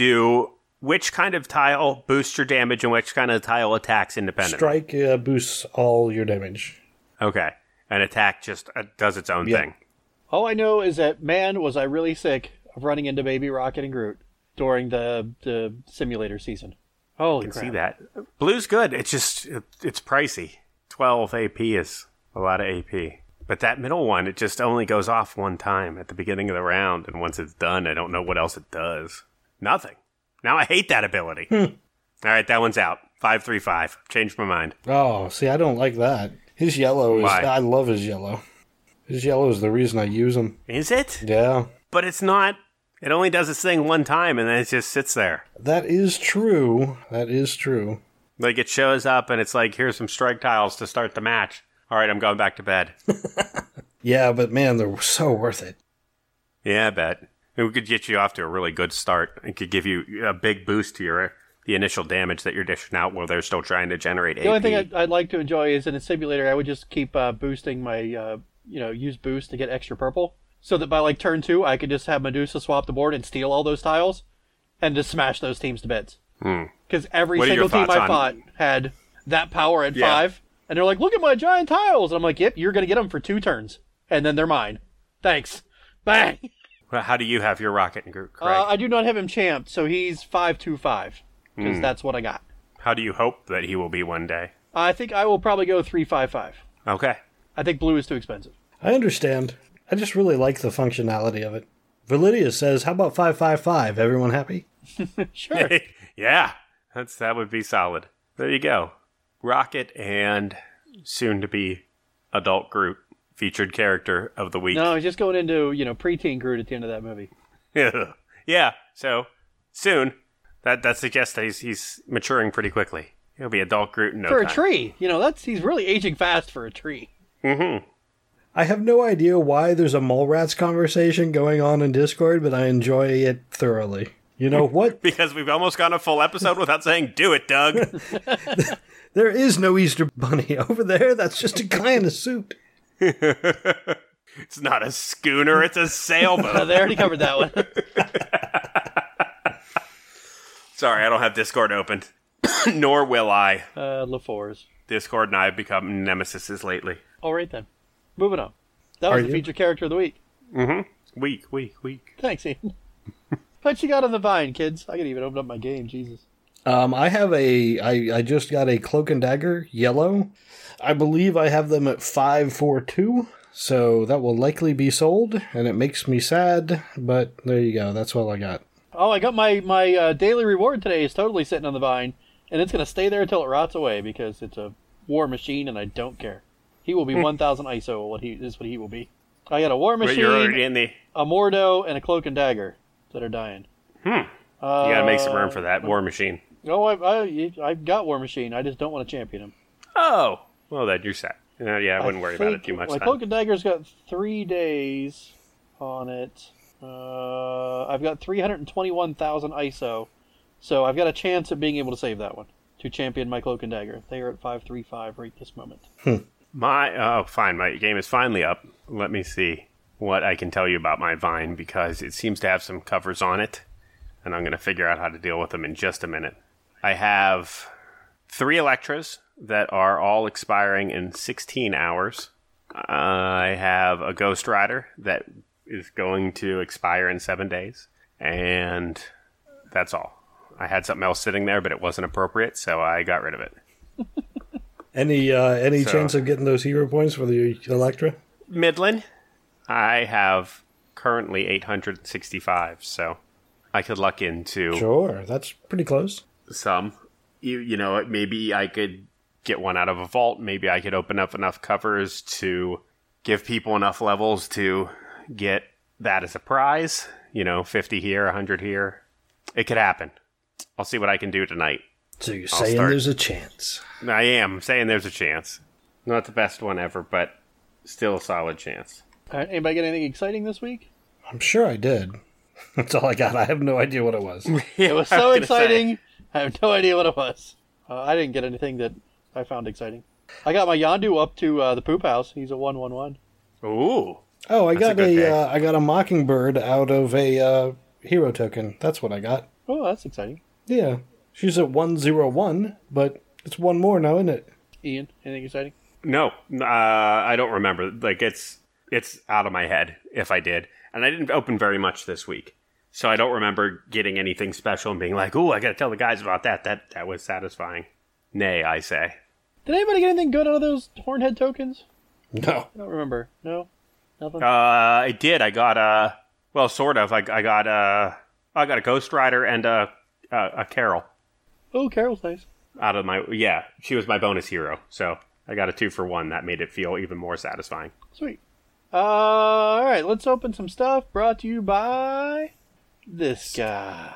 S1: which kind of tile boosts your damage and which kind of tile attacks independently?
S3: Strike boosts all your damage.
S1: Okay. An attack just does its own
S3: Yeah.
S1: thing.
S2: All I know is that, man, was I really sick of running into Baby Rocket and Groot during the simulator season. Holy
S1: I can
S2: crap.
S1: see that. Blue's good. It's just, it's pricey. 12 AP is a lot of AP. But that middle one, it just only goes off one time at the beginning of the round. And once it's done, I don't know what else it does. Nothing. Now I hate that ability. All right, that one's out. 535. Changed my mind.
S3: Oh, see, I don't like that. His yellow is...
S1: Why?
S3: I love his yellow. His yellow is the reason I use him.
S1: Is it?
S3: Yeah.
S1: But it's not. It only does its thing one time and then it just sits there.
S3: That is true. That is true.
S1: Like it shows up and it's like, here's some strike tiles to start the match. All right, I'm going back to bed.
S3: Yeah, but man, they're so worth it.
S1: Yeah, I bet. It could get you off to a really good start. It could give you a big boost to the initial damage that you're dishing out while they're still trying to generate AP.
S2: The only thing I'd like to enjoy is in a simulator, I would just keep boosting my, use boost to get extra purple. So that by like turn 2, I could just have Medusa swap the board and steal all those tiles and just smash those teams to bits. Because every
S1: What are your
S2: single team I
S1: thoughts on-
S2: fought had that power at
S1: Yeah.
S2: 5. And they're like, look at my giant tiles. And I'm like, yep, you're going to get them for 2 turns. And then they're mine. Thanks. Bang.
S1: Well, how do you have your Rocket and Groot, Craig?
S2: I do not have him champed, so he's 5-2-5. Because that's what I got.
S1: How do you hope that he will be one day?
S2: I think I will probably go 3-5-5.
S1: Okay.
S2: I think blue is too expensive.
S3: I understand. I just really like the functionality of it. Validia says, how about 555? Everyone happy?
S2: Sure.
S1: Yeah, that would be solid. There you go. Rocket and soon-to-be adult Groot, featured character of the week.
S2: No, he's just going into, preteen Groot at the end of that movie.
S1: Yeah, so soon. That suggests that he's maturing pretty quickly. He'll be adult Groot in no
S2: For
S1: time.
S2: a tree. He's really aging fast for a tree.
S3: I have no idea why there's a Mallrats conversation going on in Discord, but I enjoy it thoroughly. You know what?
S1: Because we've almost gone a full episode without saying, do it, Doug.
S3: There is no Easter Bunny over there. That's just a guy in a suit.
S1: It's not a schooner, it's a sailboat.
S2: They already covered that one.
S1: Sorry, I don't have Discord opened. Nor will I.
S2: LaFours.
S1: Discord and I have become nemesises lately.
S2: All right, then. Moving on. That was
S3: Are
S2: the
S3: you?
S2: featured character of the week.
S1: Weak.
S2: Thanks, Ian. What you got on the vine, kids? I gotta even open up my game, Jesus.
S3: I have I just got a Cloak and Dagger yellow. I believe I have them at 542, so that will likely be sold, and it makes me sad, but there you go. That's all I got.
S2: Oh, I got my daily reward today is totally sitting on the vine, and it's gonna stay there until it rots away because it's a war machine, and I don't care. He will be 1,000 ISO. What he will be. I got a war
S1: But you're already
S2: machine,
S1: in the...
S2: a Mordo, and a Cloak and Dagger that are dying.
S1: You gotta make some room for that war machine.
S2: Oh, I've got War Machine. I just don't want to champion him.
S1: Oh! Well, then you're set. Yeah, I wouldn't worry about it too much
S2: My
S1: then.
S2: Cloak and Dagger's got 3 days on it. I've got 321,000 ISO, so I've got a chance of being able to save that one to champion my Cloak and Dagger. They are at 535 right this moment.
S1: Fine. My game is finally up. Let me see what I can tell you about my Vine, because it seems to have some covers on it, and I'm going to figure out how to deal with them in just a minute. I have 3 Electras that are all expiring in 16 hours. I have a Ghost Rider that is going to expire in 7 days. and that's all. I had something else sitting there, but it wasn't appropriate, so I got rid of it.
S3: Any chance of getting those hero points for the Electra?
S1: Midland, I have currently 865, so I could luck into
S3: Sure, that's pretty close.
S1: some. You know, maybe I could get one out of a vault. Maybe I could open up enough covers to give people enough levels to get that as a prize. 50 here, 100 here. It could happen. I'll see what I can do tonight.
S3: So you're saying there's a chance.
S1: I am saying there's a chance. Not the best one ever, but still a solid chance.
S2: All right, anybody get anything exciting this week?
S3: I'm sure I did. That's all I got. I have no idea what it was.
S2: It was so exciting. I have no idea what it was. I didn't get anything that I found exciting. I got my Yondu up to the poop house. He's a 1/1/1.
S1: Ooh.
S3: Oh, I got
S1: day.
S3: I got a Mockingbird out of a hero token. That's what I got.
S2: Oh, that's exciting.
S3: Yeah, she's at 101, but it's one more now, isn't it?
S2: Ian, anything exciting?
S1: No, I don't remember. Like, it's out of my head if I did. And I didn't open very much this week. So I don't remember getting anything special and being like, ooh, I gotta tell the guys about that. That was satisfying. Nay, I say.
S2: Did anybody get anything good out of those Hornhead tokens?
S3: No.
S2: I don't remember. No? Nothing?
S1: I did. I got, well, sort of. I got a Ghost Rider and a Carol.
S2: Oh, Carol's nice.
S1: Out of yeah, she was my bonus hero. So I got a 2-for-1. That made it feel even more satisfying.
S2: Sweet. All right, let's open some stuff brought to you by this guy.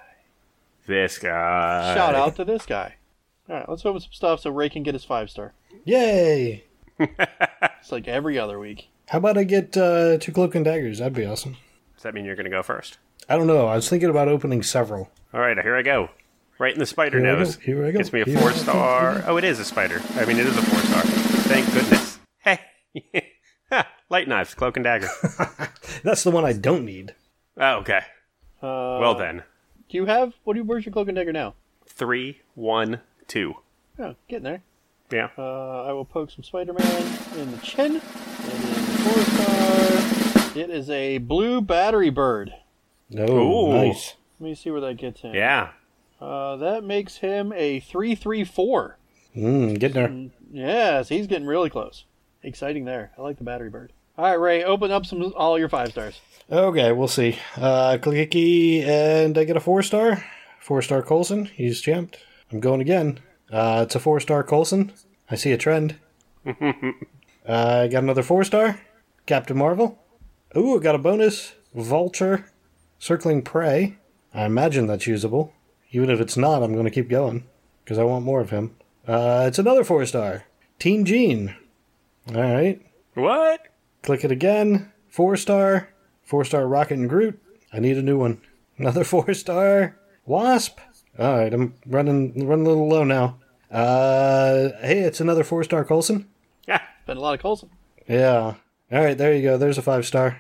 S1: This guy.
S2: Shout out to this guy. All right, let's open some stuff so Ray can get his 5-star.
S3: Yay!
S2: It's like every other week.
S3: How about I get 2 Cloak and Daggers? That'd be awesome.
S1: Does that mean you're going to go first?
S3: I don't know. I was thinking about opening several.
S1: All right, here I go. Right in the spider
S3: Here I
S1: nose.
S3: go, here I go,
S1: Gets me a
S3: here I go,
S1: 4-star. Oh, it is a spider. I mean, it is a 4-star. Thank goodness. Hey. Light knives, cloak and dagger.
S3: That's the one I don't need.
S1: Oh, okay. Well then.
S2: Do you have... Where's your cloak and dagger now?
S1: 3, 1, 2.
S2: Oh, getting there.
S1: Yeah.
S2: I will poke some Spider-Man in the chin. And in the 4-star, it is a blue battery bird.
S3: No,
S1: Ooh.
S3: nice.
S2: Let me see where that gets him.
S1: Yeah.
S2: That makes him a 3/3/4.
S3: Getting there.
S2: Yes, he's getting really close. Exciting there. I like the battery bird. All right, Ray, open up all your 5-stars.
S3: Okay, we'll see. Clicky, and I get a 4-star. 4-star Coulson. He's champed. I'm going again. It's a 4-star Coulson. I see a trend. I got another 4-star. Captain Marvel. Ooh, I got a bonus. Vulture. Circling Prey. I imagine that's usable. Even if it's not, I'm going to keep going. Because I want more of him. It's another 4-star. Teen Jean. Alright.
S1: What?
S3: Click it again. 4-star. 4-star Rocket and Groot. I need a new one. Another 4-star. Wasp. Alright, I'm running a little low now. Hey, it's another 4-star Coulson.
S1: Yeah.
S2: Been a lot of Coulson.
S3: Yeah. Alright, there you go. There's a 5-star.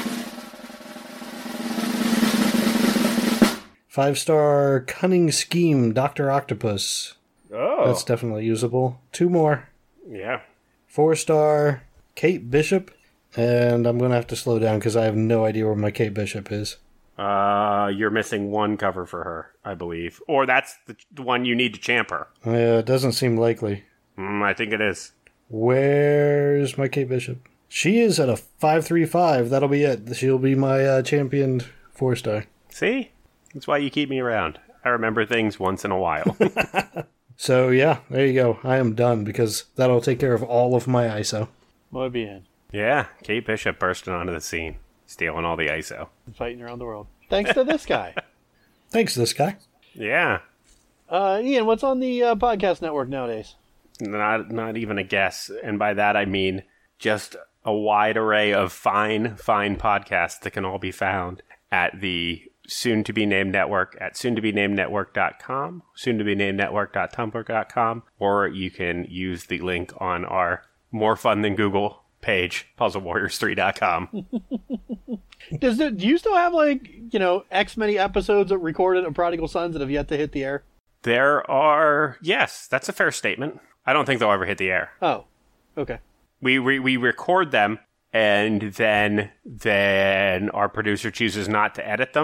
S3: 5-star Cunning Scheme, Dr. Octopus.
S1: Oh.
S3: That's definitely usable. 2 more.
S1: Yeah.
S3: 4-star Kate Bishop. And I'm going to have to slow down because I have no idea where my Kate Bishop is.
S1: You're missing 1 cover for her, I believe. Or that's the one you need to champ her.
S3: Yeah, it doesn't seem likely.
S1: I think it is.
S3: Where's my Kate Bishop? She is at a 5/3/5. That'll be it. She'll be my championed 4-star.
S1: See? That's why you keep me around. I remember things once in a while.
S3: So, yeah, there you go. I am done because that'll take care of all of my ISO.
S2: Muy bien.
S1: Yeah, Kate Bishop bursting onto the scene, stealing all the ISO.
S2: Fighting around the world. Thanks to this guy.
S3: Thanks, this guy.
S1: Yeah.
S2: Ian, what's on the podcast network nowadays?
S1: Not even a guess. And by that I mean just a wide array of fine podcasts that can all be found at the soon-to-be-named network at soon-to-be-named-network.com, soon-to-be-named-network.tumblr.com, or you can use the link on our More Fun Than Google page, puzzlewarriors3.com.
S2: Do you still have, X many episodes recorded of Prodigal Sons that have yet to hit the air?
S1: There are... Yes, that's a fair statement. I don't think they'll ever hit the air.
S2: Oh, okay.
S1: We record them, and then our producer chooses not to edit them.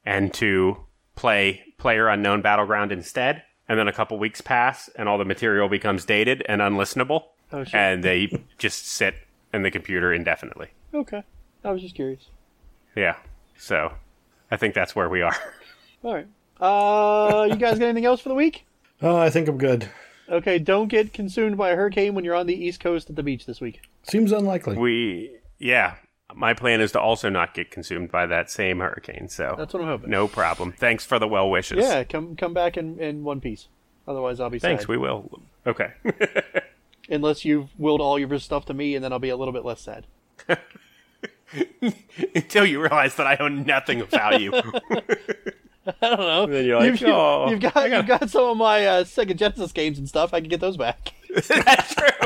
S1: and to play PlayerUnknown Battleground instead. And then a couple weeks pass, and all the material becomes dated and unlistenable.
S2: Oh, shit.
S1: And they just sit in the computer indefinitely.
S2: Okay. I was just curious.
S1: Yeah. So, I think that's where we are.
S2: All right. You guys got anything else for the week?
S3: Oh, I think I'm good.
S2: Okay, don't get consumed by a hurricane when you're on the East Coast at the beach this week.
S3: Seems unlikely.
S1: Yeah. My plan is to also not get consumed by that same hurricane, so
S2: That's what I'm hoping.
S1: no problem. Thanks for the well wishes.
S2: Yeah, come back in one piece. Otherwise, I'll be sad.
S1: Thanks, we will. Okay.
S2: Unless you've willed all your stuff to me, and then I'll be a little bit less sad.
S1: Until you realize that I own nothing of value.
S2: I don't know.
S1: Then you're like,
S2: you've got some of my Sega Genesis games and stuff. I can get those back.
S1: That's true.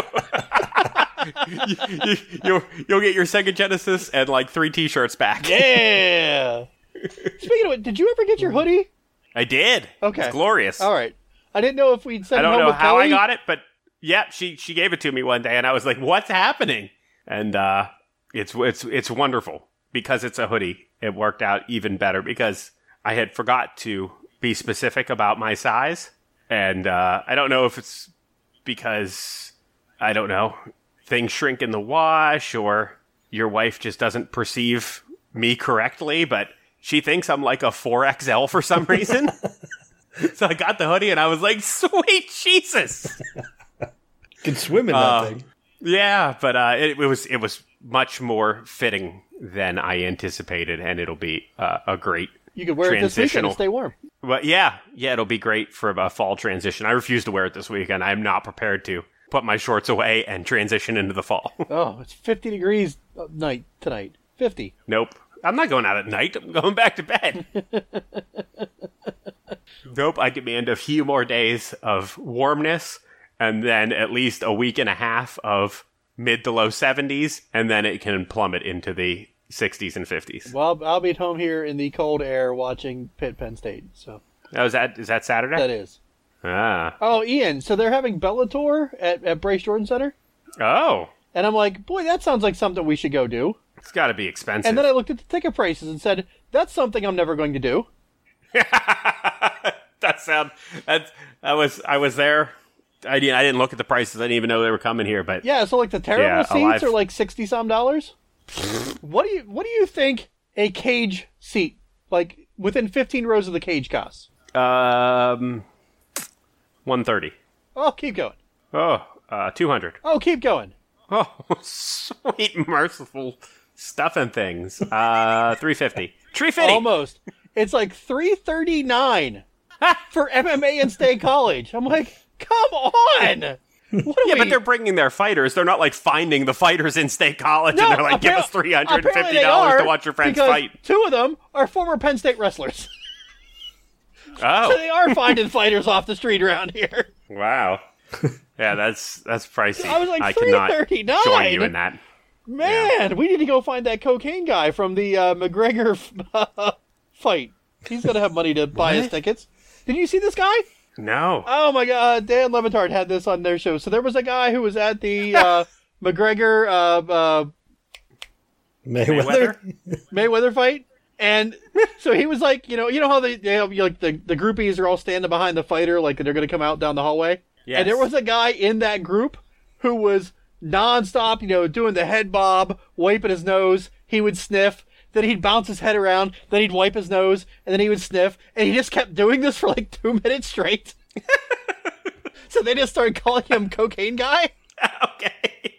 S1: You'll get your Sega Genesis and like 3 T-shirts back.
S2: Yeah. Speaking of it, did you ever get your hoodie?
S1: I did.
S2: Okay.
S1: It's glorious.
S2: All right. I didn't know if we'd send
S1: I
S2: it
S1: don't
S2: home
S1: know
S2: with
S1: how
S2: Kelly.
S1: I got it, but yeah, she gave it to me one day, and I was like, "What's happening?" And it's wonderful because it's a hoodie. It worked out even better because I had forgot to be specific about my size, and I don't know if it's because I don't know things shrink in the wash or your wife just doesn't perceive me correctly, but she thinks I'm like a 4XL for some reason. So I got the hoodie and I was like, sweet Jesus.
S3: You can swim in that thing.
S1: Yeah, but it was much more fitting than I anticipated, and it'll be a great
S2: You could wear it this weekend
S1: transitional.
S2: and stay warm.
S1: But yeah, it'll be great for a fall transition. I refuse to wear it this weekend. I'm not prepared to put my shorts away and transition into the fall.
S2: Oh, it's 50 degrees night tonight. 50.
S1: Nope. I'm not going out at night. I'm going back to bed. Nope. I demand a few more days of warmness and then at least a week and a half of mid to low 70s, and then it can plummet into the 60s and 50s.
S2: Well, I'll be at home here in the cold air watching Pitt Penn State. So
S1: Oh, is that Saturday?
S2: that is.
S1: Ah.
S2: Oh, Ian, so they're having Bellator at Bryce Jordan Center?
S1: Oh.
S2: And I'm like, boy, that sounds like something we should go do.
S1: It's got to be expensive.
S2: And then I looked at the ticket prices and said, that's something I'm never going to do.
S1: I was there. I didn't look at the prices. I didn't even know they were coming here. But
S2: Yeah, so like the terrible seats
S1: alive.
S2: are like $60-some. What do you think a cage seat, like within 15 rows of the cage, costs?
S1: $130.
S2: Oh, keep going.
S1: Oh, $200.
S2: Oh, keep going.
S1: Oh, sweet merciful stuff and things. $350. $350.
S2: Almost. It's like $339 for MMA and State College. I'm like, come on. What are
S1: Yeah,
S2: we?
S1: but they're bringing their fighters. They're not like finding the fighters in State College
S2: No,
S1: and they're like, give us
S2: apparently
S1: $350
S2: they are,
S1: to watch your friends
S2: because
S1: fight.
S2: 2 of them are former Penn State wrestlers.
S1: Oh,
S2: So they are finding fighters off the street around here.
S1: wow. Yeah, that's pricey.
S2: I was like,
S1: I cannot
S2: $339.
S1: join you in that.
S2: Man, we need to go find that cocaine guy from the McGregor fight. He's going to have money to buy his
S3: What?
S2: tickets. Did you see this guy?
S1: No.
S2: Oh my God, Dan Levitard had this on their show. So there was a guy who was at the McGregor
S3: Mayweather?
S2: Mayweather fight, and so he was like, you know how they have like the groupies are all standing behind the fighter, like they're going to come out down the hallway.
S1: Yes.
S2: And there was a guy in that group who was nonstop, doing the head bob, wiping his nose. He would sniff. Then he'd bounce his head around, then he'd wipe his nose, and then he would sniff, and he just kept doing this for like 2 minutes straight. So they just started calling him Cocaine Guy.
S1: Okay.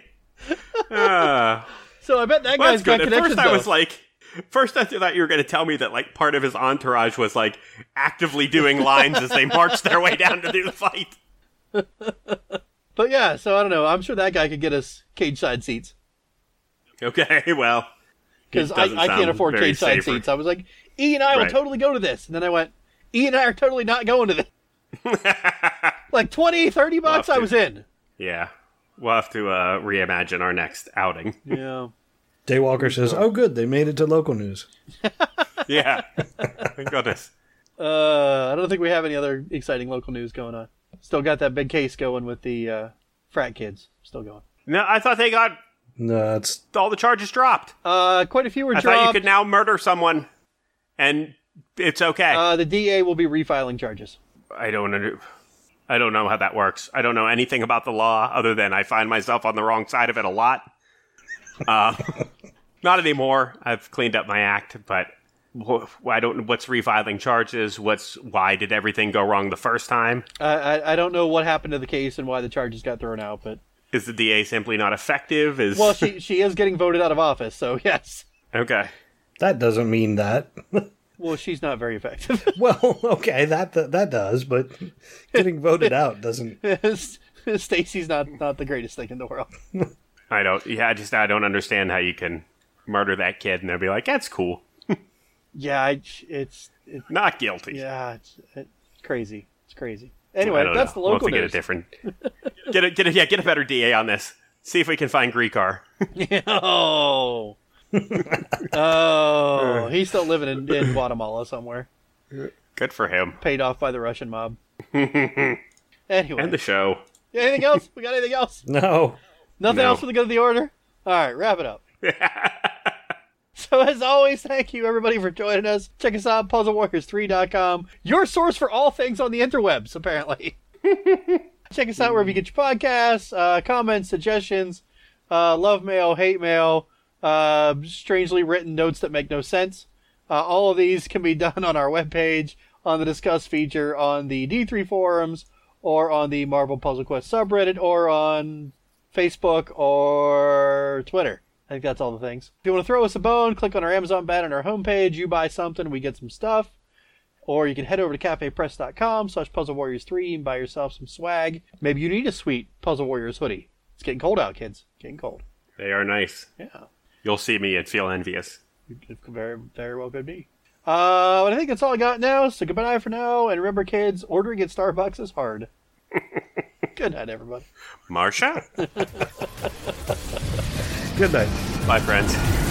S2: So I bet that
S1: Well,
S2: guy's
S1: that's good.
S2: got
S1: At
S2: connections.
S1: first I
S2: though.
S1: was like, I thought you were going to tell me that like part of his entourage was like actively doing lines as they marched their way down to do the fight.
S2: But yeah, so I don't know. I'm sure that guy could get us cage side seats.
S1: Okay, well.
S2: Because
S1: it doesn't
S2: I can't
S1: sound
S2: afford
S1: very
S2: cage side
S1: safer.
S2: seats. I was like, E and I will
S1: Right.
S2: totally go to this. And then I went, E and I are totally not going to this. Like $20, $30
S1: We'll have
S2: I
S1: to.
S2: was in.
S1: Yeah. We'll have to reimagine our next outing.
S2: Yeah.
S3: Daywalker says, oh, good, they made it to local news.
S1: Yeah. Thank goodness.
S2: I don't think we have any other exciting local news going on. Still got that big case going with the frat kids. Still going.
S1: No, I thought they got
S3: No, it's
S1: all the charges dropped.
S2: Quite a few were
S1: I
S2: dropped.
S1: thought you could now murder someone and It's okay.
S2: The DA will be refiling charges.
S1: I don't know how that works. I don't know anything about the law other than I find myself on the wrong side of it a lot. Not anymore. I've cleaned up my act, but I don't. What's refiling charges? Why did everything go wrong the first time?
S2: I don't know what happened to the case and why the charges got thrown out, but
S1: is the DA simply not effective?
S2: Well, she is getting voted out of office, so yes.
S1: Okay.
S3: That doesn't mean that.
S2: Well, she's not very effective.
S3: Well, okay, that does, but getting voted out doesn't.
S2: Stacy's not the greatest thing in the world.
S1: I don't understand how you can murder that kid and they'll be like, that's cool.
S2: Yeah, it's
S1: not guilty.
S2: Yeah, it's crazy. It's crazy. Anyway, that's the local news.
S1: Get a different. Get a better DA on this. See if we can find Greekar.
S2: Oh, he's still living in Guatemala somewhere.
S1: Good for him.
S2: Paid off by the Russian mob. Anyway,
S1: end the show.
S2: Anything else? We got anything else?
S3: No.
S2: Nothing else for the good of the order? All right, wrap it up. So as always, thank you everybody for joining us. Check us out, PuzzleWarriors3.com. Your source for all things on the interwebs, apparently. Check us out wherever you get your podcasts, comments, suggestions, love mail, hate mail, strangely written notes that make no sense. All of these can be done on our webpage, on the Discuss feature, on the D3 forums, or on the Marvel Puzzle Quest subreddit, or on Facebook or Twitter. I think that's all the things. If you want to throw us a bone, click on our Amazon banner on our homepage. You buy something, we get some stuff. Or you can head over to cafepress.com/PuzzleWarriors3 and buy yourself some swag. Maybe you need a sweet Puzzle Warriors hoodie. It's getting cold out, kids. Getting cold.
S1: They are nice.
S2: Yeah.
S1: You'll see me and feel envious.
S2: It very, very well could be. But I think that's all I got now. So goodbye for now. And remember, kids, ordering at Starbucks is hard. Good night, everybody.
S1: Marsha?
S3: Good night.
S1: Bye, friends.